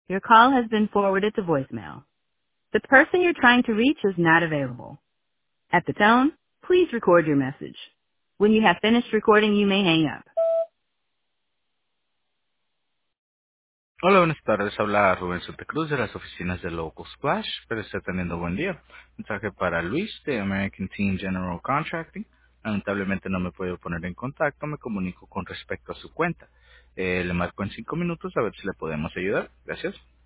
Your call has been forwarded to voicemail. The person you're trying to reach is not available. At the tone, please record your message. When you have finished recording, you may hang up. Hola, buenas tardes. Habla Rubén Santa Cruz de las oficinas de Local Splash. Espero esté teniendo buen día. Mensaje para Luis de American Team General Contracting. Lamentablemente no me puedo poner en contacto. Me comunico con respecto a su cuenta. Le marco en 5 minutos a ver si le podemos ayudar. Gracias.